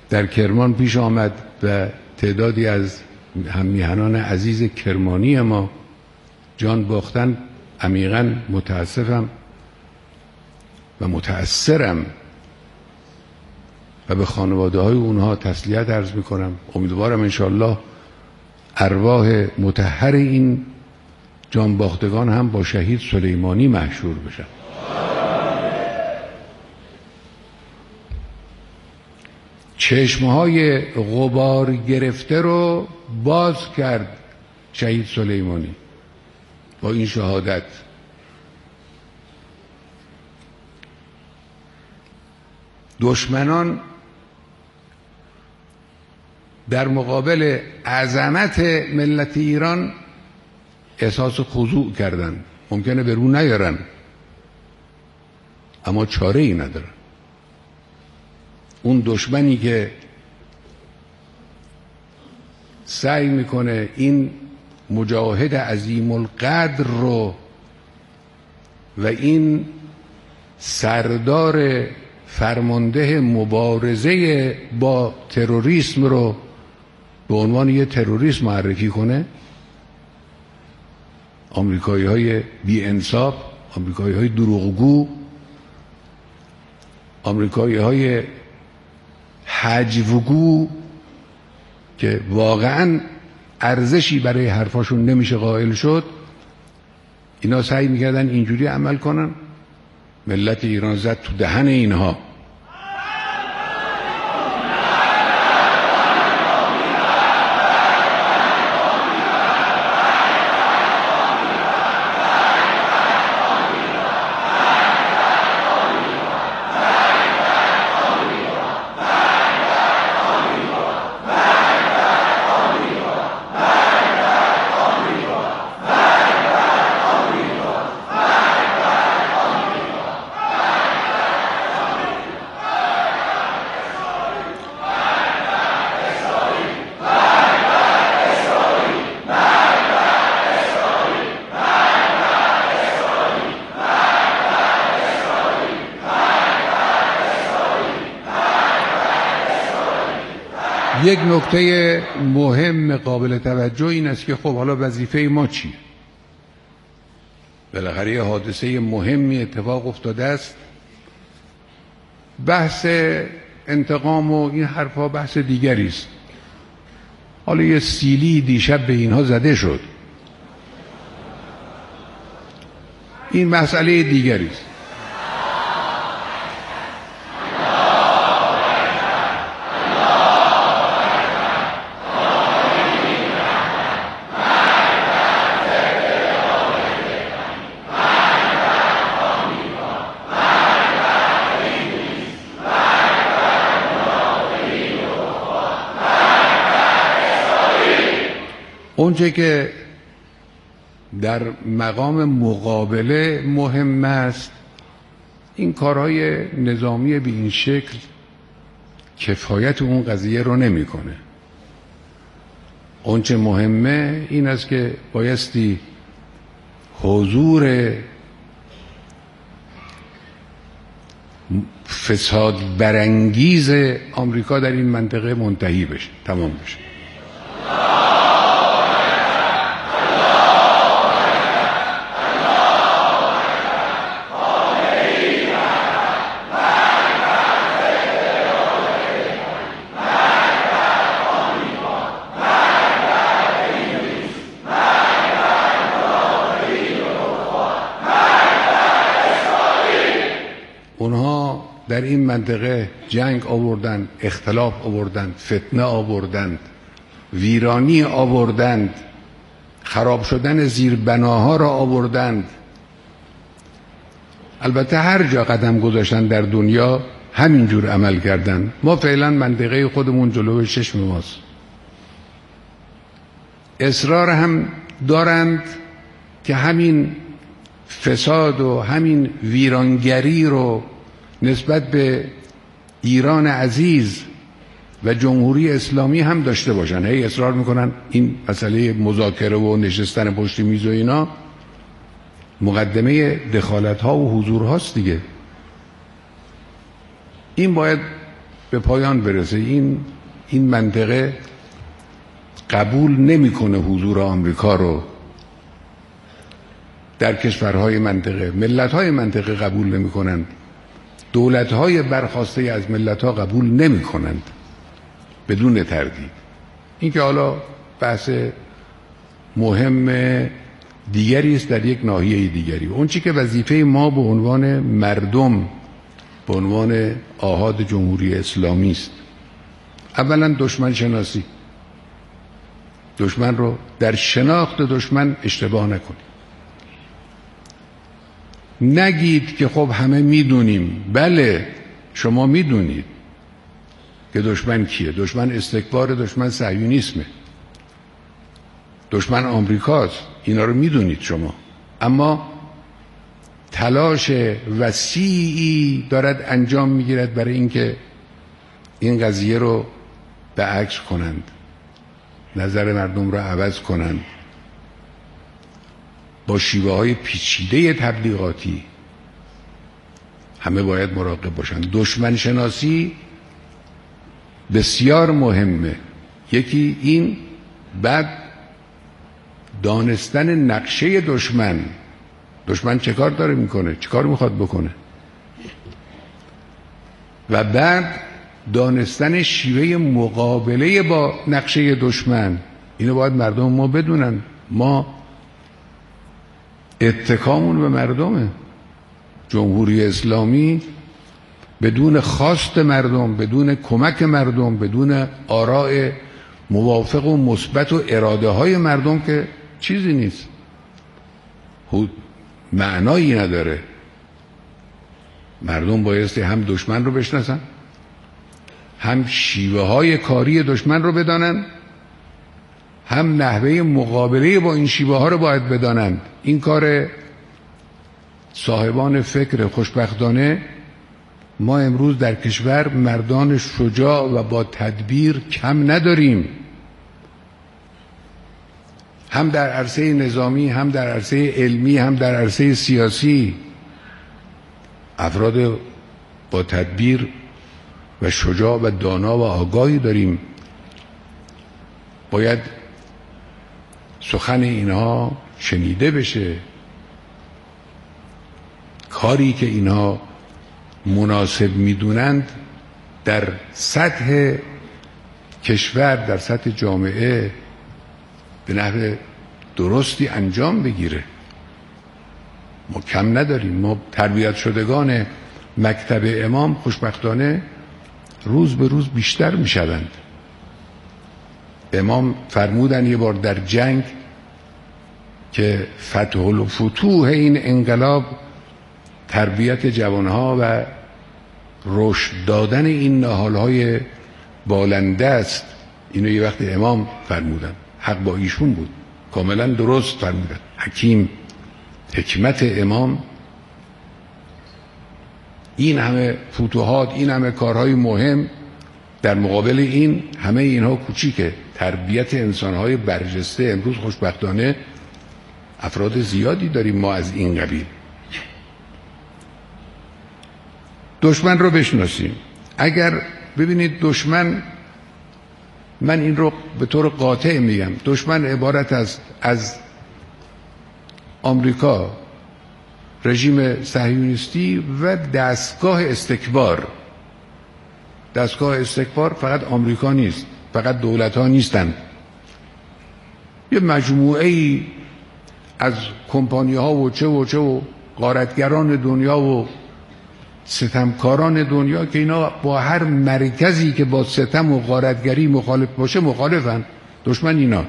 در کرمان پیش آمد و تعدادی از هممیهنان عزیز کرمانی ما جان باختن. عمیقاً متاسفم و متأثرم و به خانواده های اونها تسلیت عرض میکنم. امیدوارم انشاءالله ارواح مطهر این جانباختگان هم با شهید سلیمانی محشور بشن. چشمهای غبار گرفته رو باز کرد شهید سلیمانی با این شهادت. دشمنان در مقابل عظمت ملت ایران احساس خضوع کردن. ممکنه به رو نیارن اما چاره ای ندارن. اون دشمنی که سعی میکنه این مجاهد عظیم القدر رو و این سردار فرمانده مبارزه با تروریسم رو به عنوان یه تروریسم معرفی کنه، آمریکایی های بی انصاف، آمریکایی های دروغگو، آمریکایی های حجوگو که واقعا ارزشی برای حرفاشون نمیشه قائل شد، اینا سعی میکردن اینجوری عمل کنن. ملت ایران زد تو دهن اینها. یک نکته مهم قابل توجه این است که خب حالا وظیفه ما چیه؟ بالاخره یه حادثه مهمی اتفاق افتاده است. بحث انتقام و این حرفا بحث دیگری است. حالا یه سیلی دیشب به اینها زده شد، این مسئله دیگری است. اونچه که در مقام مقابله مهم است، این کارهای نظامی به این شکل کفایت اون قضیه رو نمیکنه. اونچه مهمه این است که بایستی حضور فساد برانگیز آمریکا در این منطقه منتهی بشه، تمام بشه. اونها در این منطقه جنگ آوردند، اختلاف آوردند، فتنه آوردند، ویرانی آوردند، خراب شدن زیربناها را آوردند. البته هر جا قدم گذاشتن در دنیا همینجور عمل کردند. ما فعلا منطقه خودمون جلوی چشم ماست. اصرار هم دارند که همین فساد و همین ویرانگری رو نسبت به ایران عزیز و جمهوری اسلامی هم داشته باشن. هی اصرار میکنن این مسئله مذاکره و نشستن پشت میز و اینا مقدمه دخالت ها و حضور هاست دیگه. این باید به پایان برسه. این منطقه قبول نمیکنه حضور آمریکا رو در کشورهای منطقه. ملت‌های منطقه قبول نمیکنند، دولت‌های برخواسته از ملت‌ها قبول نمیکنند بدون تردید. این که حالا بحث مهم دیگری است در یک ناحیه دیگری. اون چی که وظیفه ما به عنوان مردم، به عنوان آحاد جمهوری اسلامی است، اولا دشمن شناسی. دشمن رو در شناخت دشمن اشتباه نکنید. نگید که خب همه میدونیم. بله شما میدونید که دشمن کیه. دشمن استکبار، دشمن صهیونیسمه، دشمن آمریکاست. اینا رو میدونید شما، اما تلاش وسیعی دارد انجام میگیرد برای اینکه این قضیه رو به عکس کنند، نظر مردم رو عوض کنند با شیوه های پیچیده تبلیغاتی. همه باید مراقب باشند. دشمن شناسی بسیار مهمه. یکی این، بعد دانستن نقشه دشمن. دشمن چه کار داره میکنه، چه کار میخواد بکنه، و بعد دانستن شیوه مقابله با نقشه دشمن. اینو باید مردم ما بدونن. ما اتکامون به مردمه. جمهوری اسلامی بدون خواست مردم، بدون کمک مردم، بدون آراء موافق و مثبت و اراده های مردم که چیزی نیست، معنایی نداره. مردم بایستی هم دشمن رو بشناسن، هم شیوه های کاری دشمن رو بدانن، هم نحوه مقابله با این شیوه ها رو باید بدانند. این کار صاحبان فکر. خوشبختانه ما امروز در کشور مردان شجاع و با تدبیر کم نداریم، هم در عرصه نظامی، هم در عرصه علمی، هم در عرصه سیاسی. افراد با تدبیر و شجاع و دانا و آگاهی داریم. باید سخن اینها شنیده بشه. کاری که اینها مناسب میدونند در سطح کشور، در سطح جامعه به نحو درستی انجام بگیره. ما کم نداریم. ما تربیت شدگان مکتب امام خوشبختانه روز به روز بیشتر میشوند. امام فرمودن یه بار در جنگ که فتح الفتوح این انقلاب تربیت جوانها و رشد دادن این نهالهای بالنده است. اینو یه وقت امام فرمودن، حق با ایشون بود، کاملا درست فرمودن. حکیم، حکمت امام. این همه فتوحات، این همه کارهای مهم، در مقابل این همه اینها کوچیکه. تربیت انسانهای برجسته. امروز خوشبختانه افراد زیادی داریم ما از این قبیل. دشمن رو بشناسیم. اگر ببینید دشمن، من این رو به طور قاطع میگم، دشمن عبارت است از آمریکا، رژیم صهیونیستی و دستگاه استکبار. دستگاه استکبار فقط آمریکا نیست، فقط دولت ها نیستن. یه مجموعه ای از کمپانی ها و چه و غارتگران دنیا و ستمکاران دنیا که اینا با هر مرکزی که با ستم و غارتگری مخالف باشه مخالفن. دشمن اینا.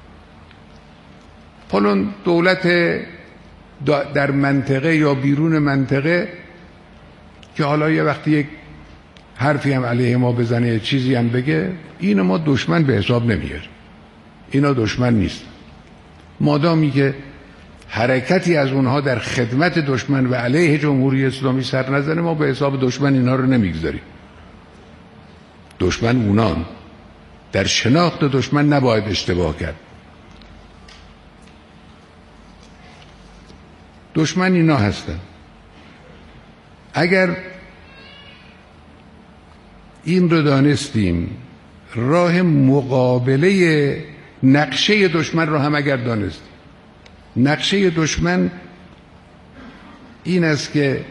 حالا دولت در منطقه یا بیرون منطقه که حالا یه وقتی یک حرفی هم علیه ما بزنه، چیزی هم بگه، اینو ما دشمن به حساب نمیاریم. اینا دشمن نیست. مادامی که حرکتی از اونها در خدمت دشمن و علیه جمهوری اسلامی سر نزنه، ما به حساب دشمن اینا رو نمیگذاریم. دشمن اونان. در شناخت دشمن نباید اشتباه کرد. دشمن اینا هستن. اگر این رو دانستیم، راه مقابله نقشه دشمن رو هم اگر دانستیم، نقشه دشمن این است که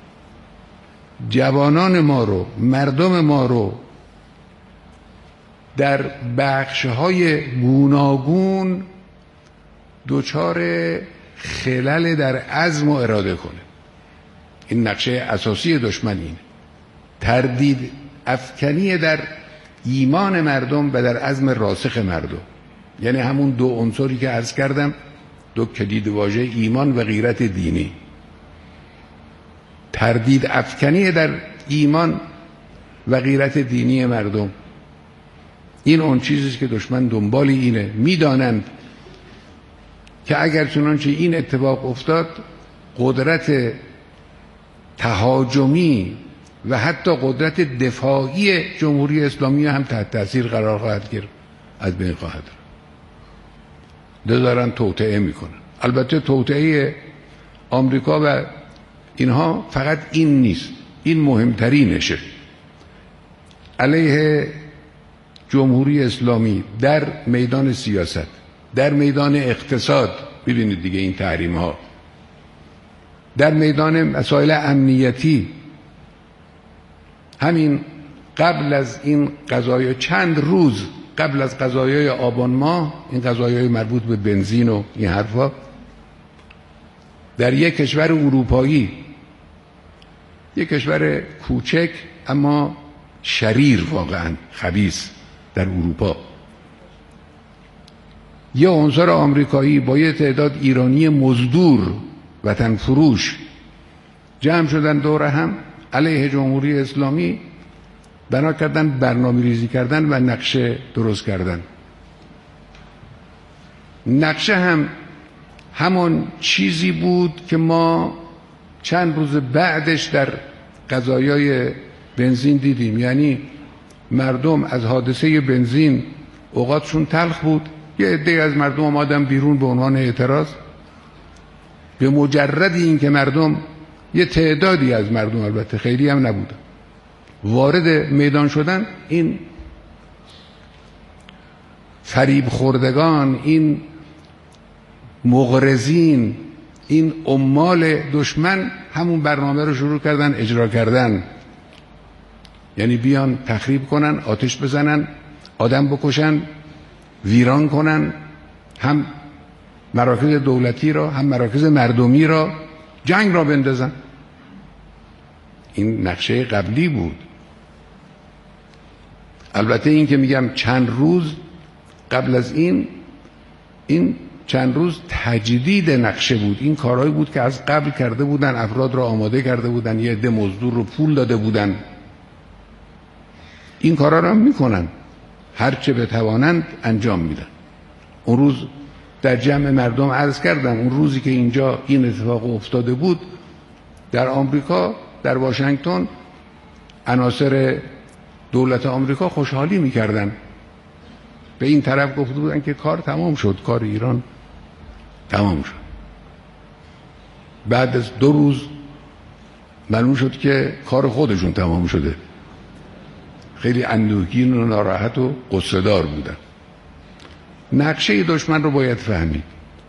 جوانان ما رو، مردم ما رو در بخش‌های گوناگون دچار خلل در عزم و اراده کنه. این نقشه اساسی دشمن اینه، تردید افکنی در ایمان مردم و در عزم راسخ مردم، یعنی همون دو عنصری که عرض کردم، دو کلید واژه، ایمان و غیرت دینی. تردید افکنی در ایمان و غیرت دینی مردم، این اون چیزیست که دشمن دنبالی اینه. میدانند که اگر چنانچه این اتفاق افتاد، قدرت تهاجمی و حتی قدرت دفاعی جمهوری اسلامی هم تحت تاثیر قرار خواهد گرفت، از بین خواهد رفت. دارن توطئه میکنن. البته توطئه آمریکا و اینها فقط این نیست، این مهمترینشه. علیه جمهوری اسلامی در میدان سیاست، در میدان اقتصاد، ببینید دیگه این تحریم ها، در میدان مسائل امنیتی، همین قبل از این قضایا، چند روز قبل از قضایای آبان ماه، این قضایای مربوط به بنزین و این حرفا، در یک کشور اروپایی، یک کشور کوچک اما شریر، واقعا خبیث، در اروپا، یه عنصر آمریکایی با یه تعداد ایرانی مزدور وطن فروش جمع شدن دور هم علیه جمهوری اسلامی، بنا کردن برنامه ریزی کردن و نقشه درست کردن. نقشه هم همون چیزی بود که ما چند روز بعدش در قضایای بنزین دیدیم. یعنی مردم از حادثه بنزین اوقاتشون تلخ بود، یه عده از مردم آمدن بیرون به عنوان اعتراض. به مجرد این که مردم، یه تعدادی از مردم، البته خیلی هم نبودن، وارد میدان شدن، این فریب خوردگان، این مغرضین، این عمال دشمن همون برنامه رو شروع کردن اجرا کردن. یعنی بیان تخریب کنن، آتش بزنن، آدم بکشن، ویران کنن، هم مراکز دولتی را هم مراکز مردمی را، جنگ را بندازن. این نقشه قبلی بود. البته این که میگم چند روز قبل از این چند روز تجدید نقشه بود. این کارهایی بود که از قبل کرده بودن، افراد را آماده کرده بودن، یه عده مزدور رو پول داده بودن. این کارها را میکنن، هرچه بتوانند انجام میدن. اون روز در جمع مردم عرض کردم، اون روزی که اینجا این اتفاق افتاده بود، در آمریکا، در واشنگتن، عناصر دولت آمریکا خوشحالی میکردن، به این طرف گفته بودن که کار تمام شد، کار ایران تمام شد. بعد از 2 روز معلوم شد که کار خودشون تمام شده. خیلی اندوهگین و ناراحت و غصه دار بودن. نقشه دشمن رو باید فهمید.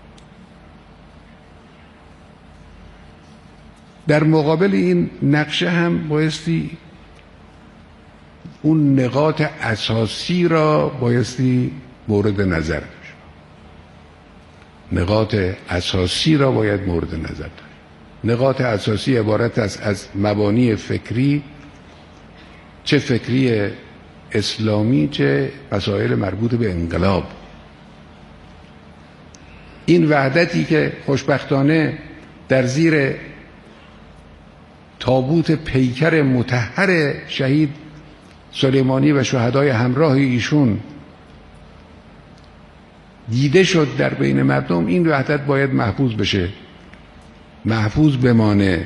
در مقابل این نقشه هم بایستی اون نقاط اساسی را بایستی مورد نظر داشت. نقاط اساسی را باید مورد نظر داشت. نقاط اساسی عبارت است از مبانی فکری، چه فکری اسلامی چه مسائل مربوط به انقلاب. این وحدتی که خوشبختانه در زیر تابوت پیکر مطهر شهید سلیمانی و شهدای همراه ایشون دیده شد در بین مردم، این وحدت باید محفوظ بشه، محفوظ بمانه.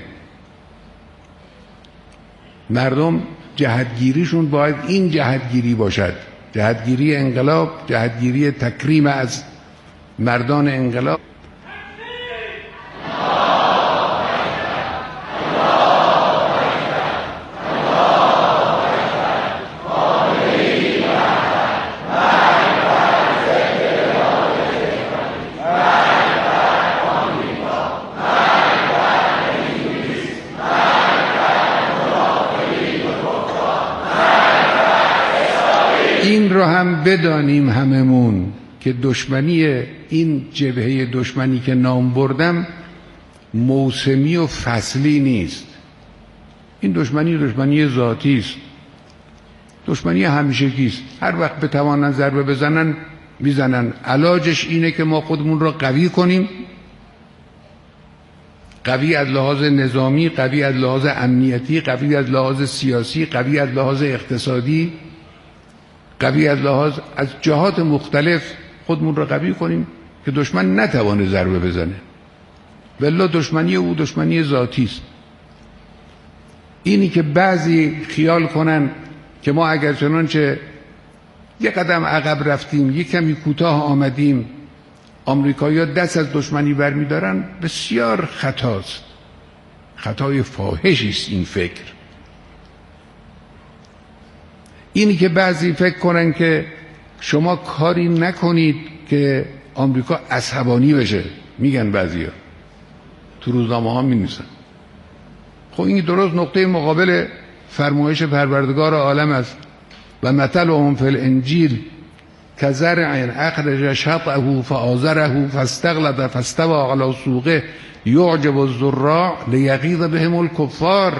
مردم جهتگیریشون باید این جهتگیری باشد، جهتگیری انقلاب، جهتگیری تکریم از مردان انقلاب. این رو هم بدانیم هممون که دشمنی، این جبهه دشمنی که نام بردم موسمی و فصلی نیست. این دشمنی ذاتی است، دشمنی همیشگی است. هر وقت بتوانن ضربه بزنن میزنن. علاجش اینه که ما خودمون رو قوی کنیم، قوی از لحاظ نظامی، قوی از لحاظ امنیتی، قوی از لحاظ سیاسی، قوی از لحاظ اقتصادی، قوی از جهات مختلف خودمون رو قوی کنیم که دشمن نتوانه ضربه بزنه. والله دشمنی او دشمنی ذاتی است. اینی که بعضی خیال کنن که ما اگر چنانچه یک قدم عقب رفتیم، یک کمی کوتاه آمدیم، آمریکایی‌ها دست از دشمنی برمی‌دارن، بسیار خطاست. خطای فاحشی است این فکر. اینی که بعضی فکر کنن که شما کاری نکنید که آمریکا عصبانی بشه، میگن بعضیا، تو روزنامه ها می‌نویسن. خب این درست نقطه مقابل فرمایش پروردگار عالم است. و مثلهم فی الانجیل کزرع اخرج شطأه فآزره فاستغلظ فاستوى علی سوقه یعجب الزراع لیغیظ بهم الکفار.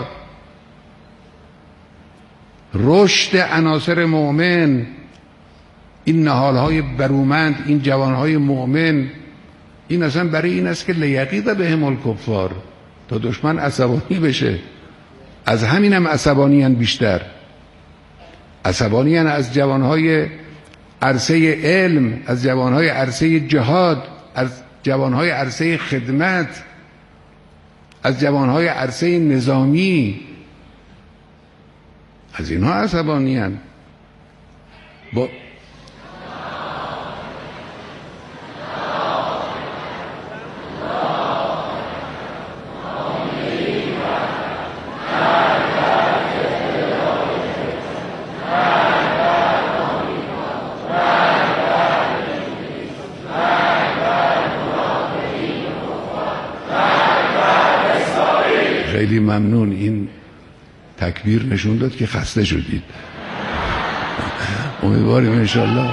رشد عناصر مؤمن، این نهالهای برومند، این جوانهای مؤمن، این اصلا برای این است که لیغیظ بهم الکفار، تا دشمن عصبانی بشه. از همینم عصبانیان، بیشتر عصبانیان از جوانهای عرصه علم، از جوانهای عرصه جهاد، از جوانهای عرصه خدمت، از جوانهای عرصه نظامی، از اینها عصبانیان. با خیلی ممنون. این تکبیر نشون داد که خسته شدید. امیدواریم انشالله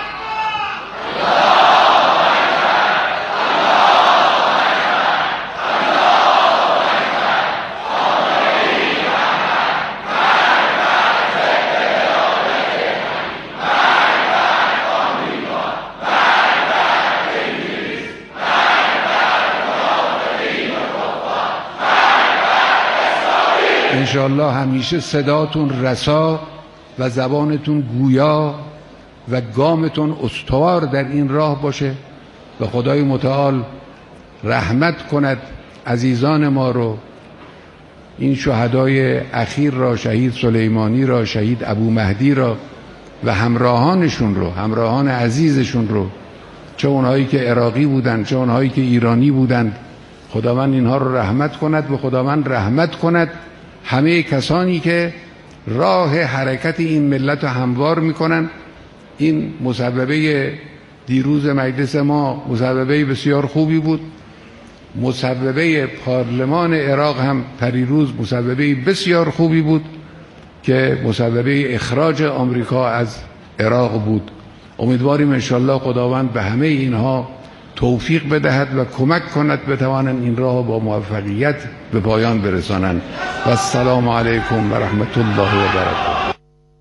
انشالله همیشه صداتون رسا و زبانتون گویا و گامتون استوار در این راه باشه و خدای متعال رحمت کند عزیزان ما رو، این شهدای اخیر را، شهید سلیمانی را، شهید ابو مهدی را و همراهانشون رو، همراهان عزیزشون رو، چه اونهایی که عراقی بودن چه اونهایی که ایرانی بودند. خداوند اینها رو رحمت کند و خداوند رحمت کند همه کسانی که راه حرکت این ملت رو هموار میکنن. این مصوبه دیروز مجلس ما مصوبه بسیار خوبی بود. مصوبه پارلمان عراق هم پریروز مصوبه بسیار خوبی بود که مصوبه اخراج آمریکا از عراق بود. امیدواریم انشالله خداوند به همه اینها توفیق بدهد و کمک کند بتوانند این راه با موفقیت به پایان برسانند. و السلام علیکم و رحمت الله و برکاته.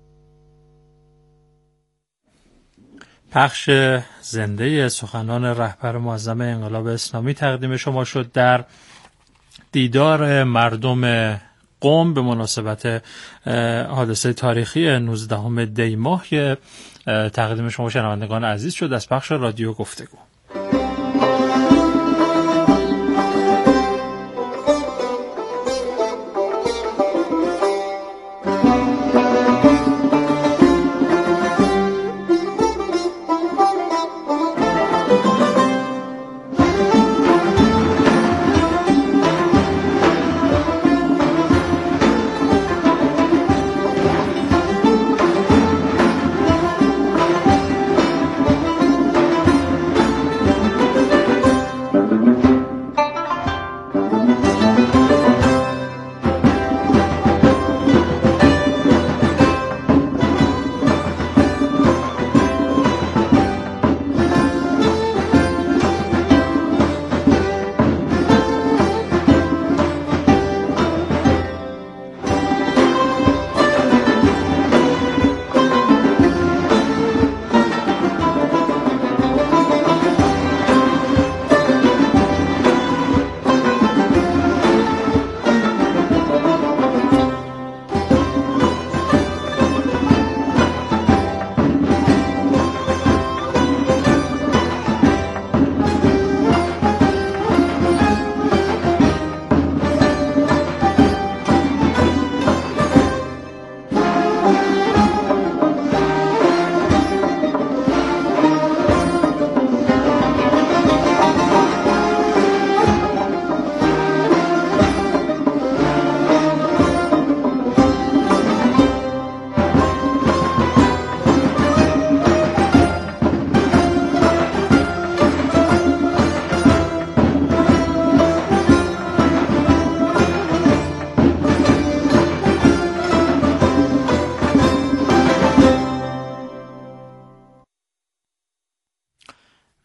پخش زنده سخنان رهبر معظم انقلاب اسلامی تقدیم شما شد در دیدار مردم قم به مناسبت حادثه تاریخی 19 دی ماه که تقدیم شما شنوندگان عزیز شد از پخش رادیو گفتگو.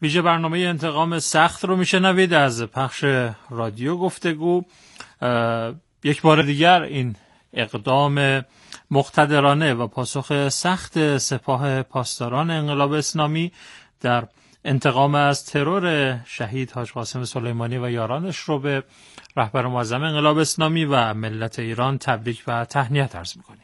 ویژه برنامه انتقام سخت رو میشنوید از پخش رادیو گفتگو. یک بار دیگر این اقدام مقتدرانه و پاسخ سخت سپاه پاسداران انقلاب اسلامی در انتقام از ترور شهید حاج قاسم سلیمانی و یارانش رو به رهبر معظم انقلاب اسلامی و ملت ایران تبریک و تهنیت عرض می‌کنیم.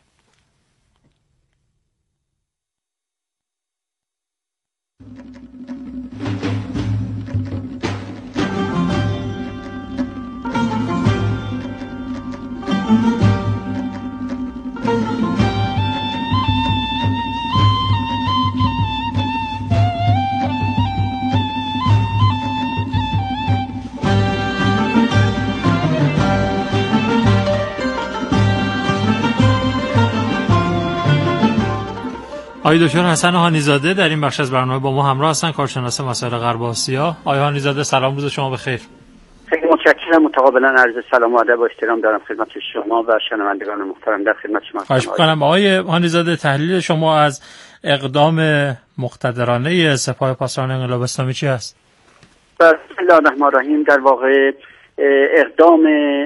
آقای دکتر حسن هانیزاده در این بخش از برنامه با ما همراه هستن، کارشناس مسائل غرب آسیا. آقای هانیزاده سلام، روز شما بخیر. خیلی متشکرم. متقابلا عرض سلام و ادب و احترام دارم خدمت شما و شنوندگان محترم. در خدمت شما هستم. خواهش می‌کنم. آقای هانیزاده، تحلیل شما از اقدام مقتدرانه سپاه پاسداران انقلاب اسلامی چی است؟ بسم الله الرحمن الرحیم. در واقع اقدام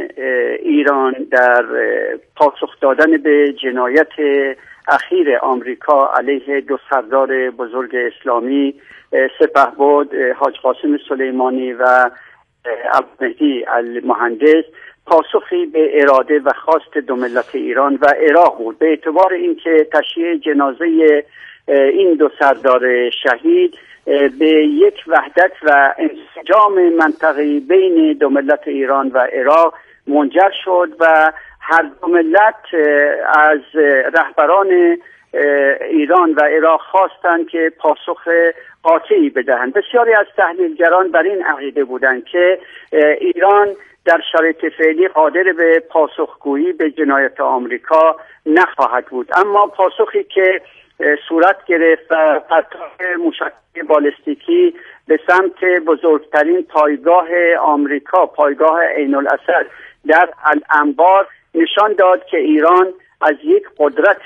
ایران در پاسخ دادن به جنایت اخیر آمریکا علیه دو سردار بزرگ اسلامی سپهبد حاج قاسم سلیمانی و عبدالمهدی المهندس پاسخی به اراده و خواست دو ملت ایران و عراق بود، به اعتبار اینکه تشییع جنازه این دو سردار شهید به یک وحدت و انسجام منطقی بین دو ملت ایران و عراق منجر شد و هر دو ملت از رهبران ایران و عراق خواستند که پاسخ قاطعی بدهند. بسیاری از تحلیلگران بر این عقیده بودند که ایران در شرایط فعلی قادر به پاسخگویی به جنایت آمریکا نخواهد بود، اما پاسخی که صورت گرفت و پرتاب موشک بالستیکی به سمت بزرگترین پایگاه آمریکا، پایگاه عین الاسد در الانبار، نشان داد که ایران از یک قدرت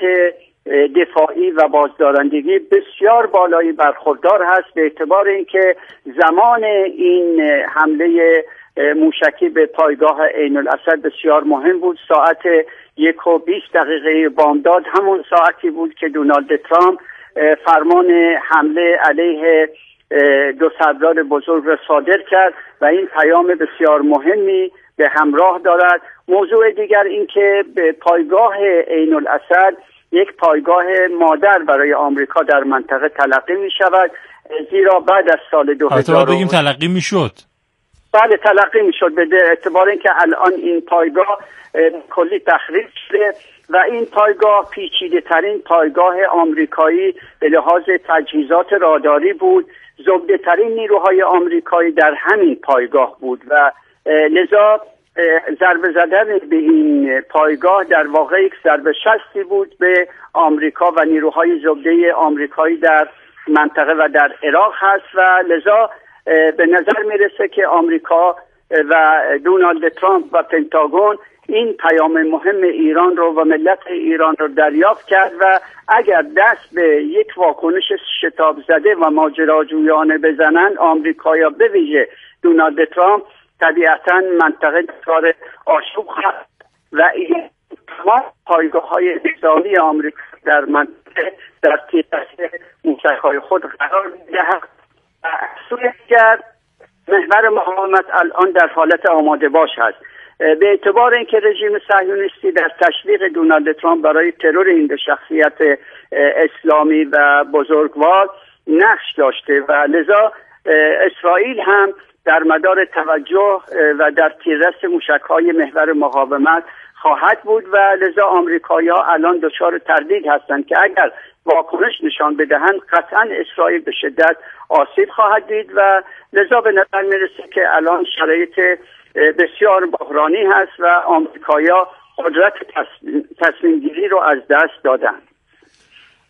دفاعی و بازدارندگی بسیار بالایی برخوردار هست، به اعتبار اینکه زمان این حمله موشکی به پایگاه عین الاسد بسیار مهم بود. ساعت 1:20 بامداد همون ساعتی بود که دونالد ترامپ فرمان حمله علیه دو سردار بزرگ را صادر کرد و این پیام بسیار مهمی به همراه دارد. موضوع دیگر این که به پایگاه عین الاسد یک پایگاه مادر برای آمریکا در منطقه تلقی می شود، زیرا بعد از سال 2000 بگیم تلقی می شد. بله تلقی می شد، به اعتبار اینکه الان این پایگاه کلی تخریب شده و این پایگاه پیچیده ترین پایگاه آمریکایی به لحاظ تجهیزات راداری بود. زبده ترین نیروهای آمریکایی در همین پایگاه بود و لذا ضربه زدن به این پایگاه در واقع یک ضربه شستی بود به آمریکا و نیروهای زبده آمریکایی در منطقه و در عراق هست و لذا به نظر میرسه که آمریکا و دونالد ترامپ و پنتاگون این پیام مهم ایران رو و ملت ایران رو دریافت کرد و اگر دست به یک واکنش شتاب زده و ماجراجویانه بزنن، آمریکایا به ویژه دونالد ترامپ طبیعتاً منطقه دچار آشوب خواهد و این تمام پایگاه‌های نظامی آمریکا در منطقه در تحت موشک‌های خود قرار می‌دهد. سوی دیگر محور مقاومت الان در حالت آماده باش است، به اعتبار اینکه رژیم صهیونیستی در تشویق دونالد ترامپ برای ترور این دو شخصیت اسلامی و بزرگوار نقش داشته و لذا اسرائیل هم در مدار توجه و در تیررس موشک‌های محور مقاومت خواهد بود و لذا آمریکایی‌ها الان دچار تردید هستند که اگر واکنش نشان بدهند قطعا اسرائیل به شدت آسیب خواهد دید و لذا به نظر میرسه که الان شرایط بسیار بحرانی هست و آمریکایی‌ها قدرت تصمیم گیری رو از دست دادن.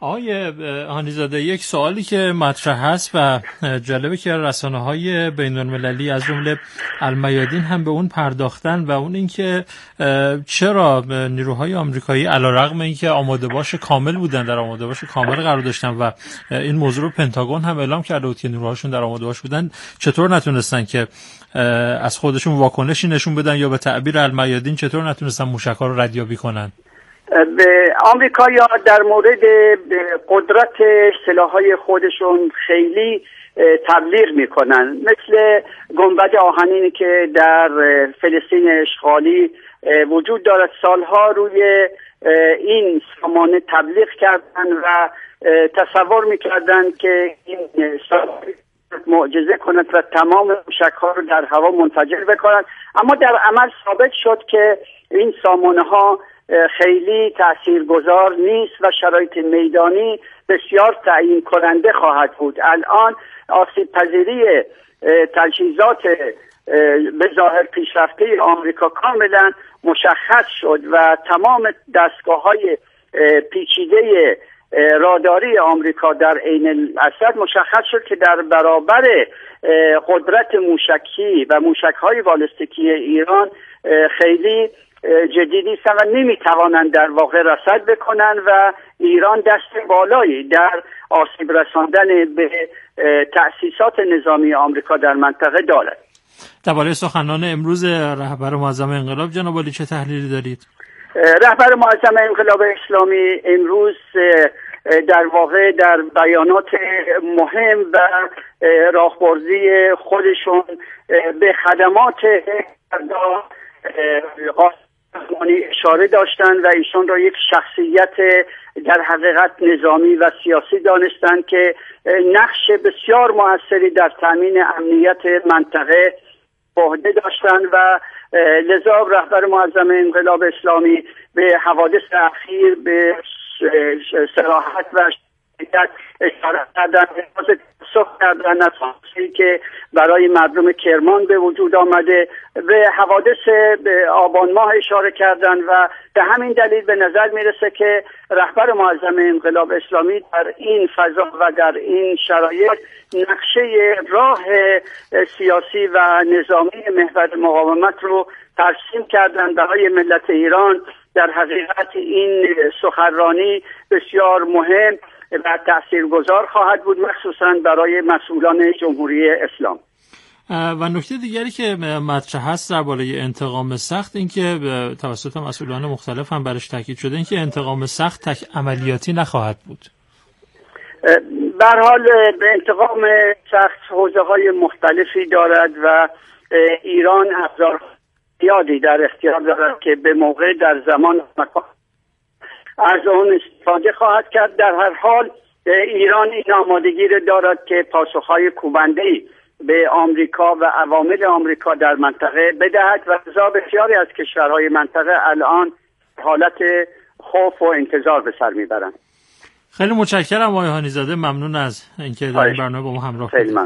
آقای هانیزاده، یک سوالی که مطرح هست و جالبه که رسانه‌های بین‌المللی از جمله المیادین هم به اون پرداختن و اون اینکه چرا نیروهای آمریکایی علیرغم اینکه آماده باش کامل بودن، در آماده باش کامل قرار داشتن و این موضوع رو پنتاگون هم اعلام کرده بود که نیروهاشون در آماده باش بودن، چطور نتونستن که از خودشون واکنشی نشون بدن یا به تعبیر المیادین چطور نتونستن موشک‌ها رو ردیابی کنن؟ به آمریکایی‌ها در مورد قدرت سلاح‌های خودشون خیلی تبلیغ میکنن، مثل گنبد آهنینی که در فلسطین اشغالی وجود دارد. سالها روی این سامانه تبلیغ کردن و تصور میکردن که این معجزه کند و تمام موشک‌ها رو در هوا منفجر بکنند، اما در عمل ثابت شد که این سامانه‌ها خیلی تاثیرگذار نیست و شرایط میدانی بسیار تعیین کننده خواهد بود. الان آسیب پذیری تجهیزات به ظاهر پیشرفته آمریکا کاملا مشخص شد و تمام دستگاه‌های پیچیده راداری آمریکا در عین الاسد مشخص شد که در برابر قدرت موشکی و موشک‌های بالستیکی ایران خیلی جدی نیستن و نمیتوانند در واقع رصد بکنن و ایران دست بالایی در آسیب رساندن به تأسیسات نظامی آمریکا در منطقه دارد. درباره سخنان امروز رهبر معظم انقلاب جناب عالی چه تحلیلی دارید؟ رهبر معظم انقلاب اسلامی امروز در واقع در بیانات مهم و راهبردی خودشون به خدمات اشاره داشتن و ایشون را یک شخصیت در حقیقت نظامی و سیاسی دانستند که نقش بسیار مؤثری در تامین امنیت منطقه به عهده داشتند و لذا رهبر معظم انقلاب اسلامی به حوادث اخیر به صراحت و شدت اشاره کردن، تأسف کردن از حادثه‌ای که برای مردم کرمان به وجود آمده، به حوادث آبان ماه اشاره کردن و به همین دلیل به نظر میرسه که رهبر معظم انقلاب اسلامی در این فضا و در این شرایط نقشه راه سیاسی و نظامی محور مقاومت رو ترسیم کردن برای ملت ایران. در حقیقت این سخنرانی بسیار مهم و تاثیرگذار خواهد بود، مخصوصا برای مسئولان جمهوری اسلام. و نکته دیگری که مطرح هست درباره انتقام سخت، این که توسط مسئولان مختلف هم برش تاکید شده، این که انتقام سخت تک عملیاتی نخواهد بود. به هر حال انتقام سخت حوزه‌های مختلفی دارد و ایران ابزار زیادی در اختیار دارد که به موقع در زمان مکان از اون استفاده خواهد کرد. در هر حال ایران این آمادگی را دارد که پاسخهای کوبنده‌ای به آمریکا و عوامل آمریکا در منطقه بدهد و لذا بسیاری از کشورهای منطقه الان حالت خوف و انتظار به سر میبرند. خیلی متشکرم آقای هانیزاده، ممنون از اینکه در این برنامه با ما همراه بودید.